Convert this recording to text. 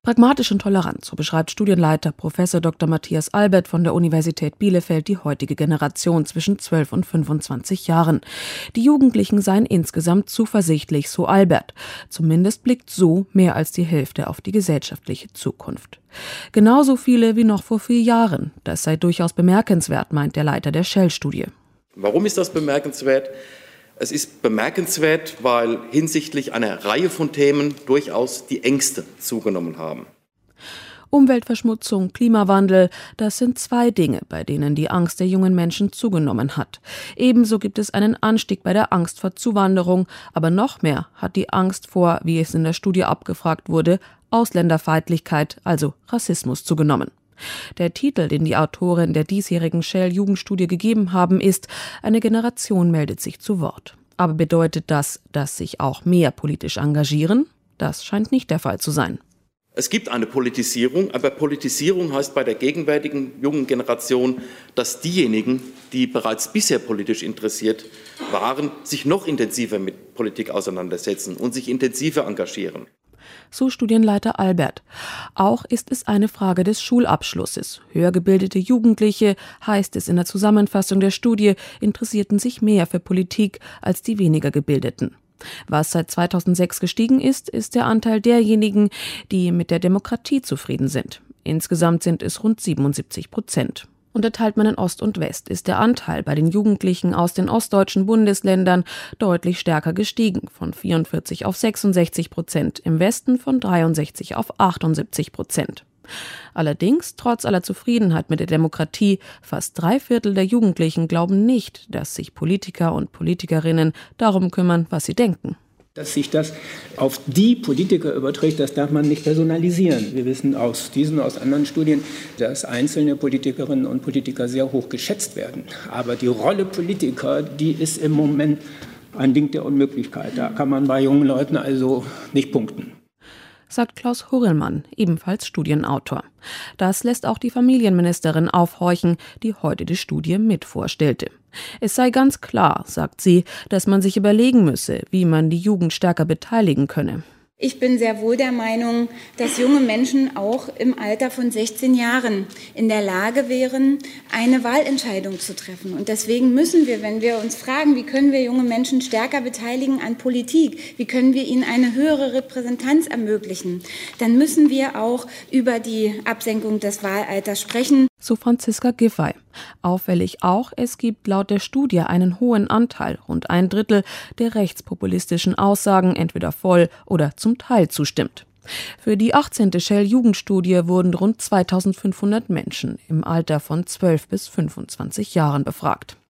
Pragmatisch und tolerant, so beschreibt Studienleiter Prof. Dr. Matthias Albert von der Universität Bielefeld die heutige Generation zwischen 12 und 25 Jahren. Die Jugendlichen seien insgesamt zuversichtlich, so Albert. Zumindest blickt so mehr als die Hälfte auf die gesellschaftliche Zukunft. Genauso viele wie noch vor 4 Jahren. Das sei durchaus bemerkenswert, meint der Leiter der Shell-Studie. Warum ist das bemerkenswert? Es ist bemerkenswert, weil hinsichtlich einer Reihe von Themen durchaus die Ängste zugenommen haben. Umweltverschmutzung, Klimawandel, das sind 2 Dinge, bei denen die Angst der jungen Menschen zugenommen hat. Ebenso gibt es einen Anstieg bei der Angst vor Zuwanderung, aber noch mehr hat die Angst vor, wie es in der Studie abgefragt wurde, Ausländerfeindlichkeit, also Rassismus, zugenommen. Der Titel, den die Autoren der diesjährigen Shell-Jugendstudie gegeben haben, ist »Eine Generation meldet sich zu Wort«. Aber bedeutet das, dass sich auch mehr politisch engagieren? Das scheint nicht der Fall zu sein. Es gibt eine Politisierung, aber Politisierung heißt bei der gegenwärtigen jungen Generation, dass diejenigen, die bereits bisher politisch interessiert waren, sich noch intensiver mit Politik auseinandersetzen und sich intensiver engagieren. So Studienleiter Albert. Auch ist es eine Frage des Schulabschlusses. Höher gebildete Jugendliche, heißt es in der Zusammenfassung der Studie, interessierten sich mehr für Politik als die weniger gebildeten. Was seit 2006 gestiegen ist, ist der Anteil derjenigen, die mit der Demokratie zufrieden sind. Insgesamt sind es rund 77%. Unterteilt man in Ost und West, ist der Anteil bei den Jugendlichen aus den ostdeutschen Bundesländern deutlich stärker gestiegen, von 44 auf 66%, im Westen von 63 auf 78%. Allerdings, trotz aller Zufriedenheit mit der Demokratie, fast 3/4 der Jugendlichen glauben nicht, dass sich Politiker und Politikerinnen darum kümmern, was sie denken. Dass sich das auf die Politiker überträgt, das darf man nicht personalisieren. Wir wissen aus anderen Studien, dass einzelne Politikerinnen und Politiker sehr hoch geschätzt werden. Aber die Rolle Politiker, die ist im Moment ein Ding der Unmöglichkeit. Da kann man bei jungen Leuten also nicht punkten. Sagt Klaus Hurrellmann, ebenfalls Studienautor. Das lässt auch die Familienministerin aufhorchen, die heute die Studie mit vorstellte. Es sei ganz klar, sagt sie, dass man sich überlegen müsse, wie man die Jugend stärker beteiligen könne. Ich bin sehr wohl der Meinung, dass junge Menschen auch im Alter von 16 Jahren in der Lage wären, eine Wahlentscheidung zu treffen. Und deswegen müssen wir, wenn wir uns fragen, wie können wir junge Menschen stärker beteiligen an Politik, wie können wir ihnen eine höhere Repräsentanz ermöglichen, dann müssen wir auch über die Absenkung des Wahlalters sprechen. So Franziska Giffey. Auffällig auch, es gibt laut der Studie einen hohen Anteil, rund 1/3, der rechtspopulistischen Aussagen entweder voll oder zum Teil zustimmt. Für die 18. Shell-Jugendstudie wurden rund 2500 Menschen im Alter von 12 bis 25 Jahren befragt.